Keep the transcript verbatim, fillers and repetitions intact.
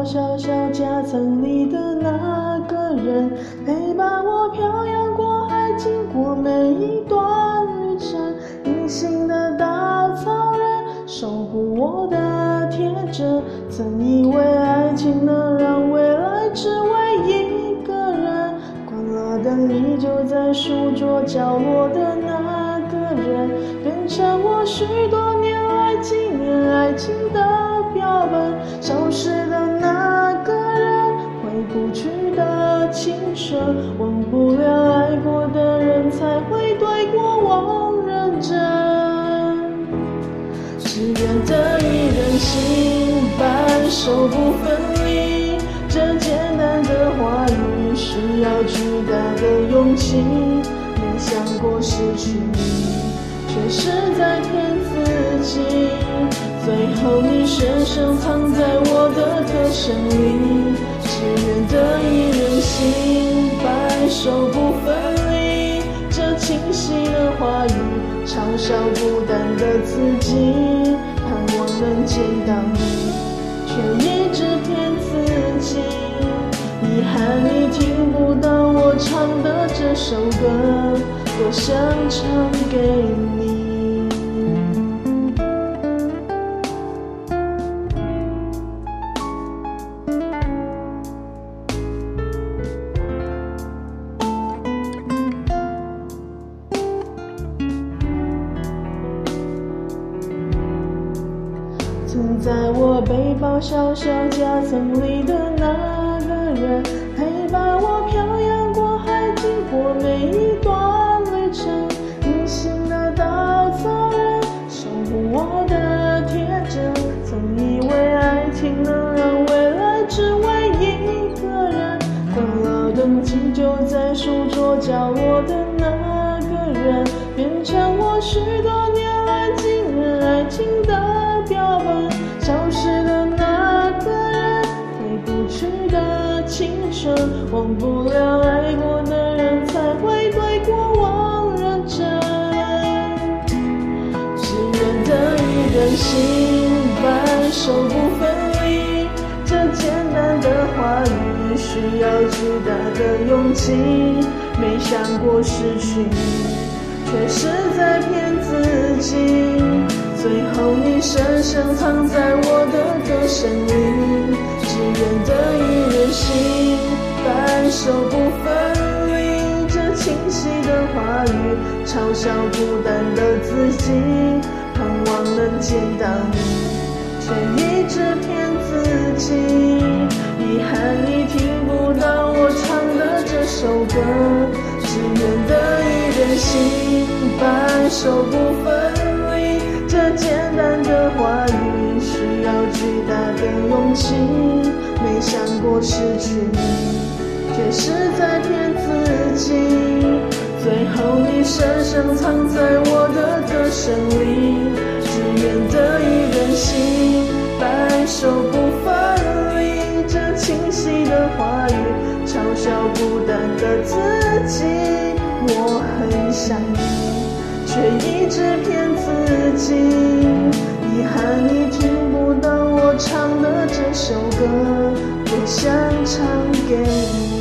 小小夹层里的那个人，陪伴我漂洋过海，经过每一段旅程。隐形的稻草人，守护我的天真。曾以为爱情能让未来只为一个人，关了灯依旧在书桌角落的那个人，变成我许多年来纪念爱情的标本。消失的那个人，回不去的青春，忘不了爱过的人，才会对过往认真。只愿得一人心，白首不分离。这简单的话语，需要巨大的勇气。没想过失去你，却是在骗自己。最后你深深藏在我的歌声里。只愿得一人心，白首不分离。这清晰的话语，嘲笑孤单的自己，盼望能见到你，却一直骗自己。遗憾你听不到我唱的这首歌，多想唱给你。曾在我背包小小夹层里的那个人，陪伴我漂洋过海，经过每一段旅程。隐形的稻草人，守护我的天真。曾以为爱情能让未来只为一个人，关了灯记就在书桌角落的那个人，变成我许多年来纪念爱情的标本。消失的那个人，回不去的青春，忘不了爱过的人，才会对过往认真。只愿得一人心，白首不分离。这简单的话语，需要巨大的勇气。没想过失去你，却是在骗自己。最后你深深藏在我的歌声里。只愿得一人心，白首不分离。这清晰的话语，嘲笑孤单的自己，盼望能见到你，却一直骗自己。遗憾你听不到我唱的这首歌，只愿得一人心，白首不分离。这简单的话语，需要巨大的勇气。没想过失去你，却是在骗自己。最后你深深藏在我的歌声里。只愿得一人心，白首不分离。这清晰的话语，嘲笑孤单的自己。我很想你，却一直骗自己。遗憾你听不到我唱的这首歌，我想唱给你。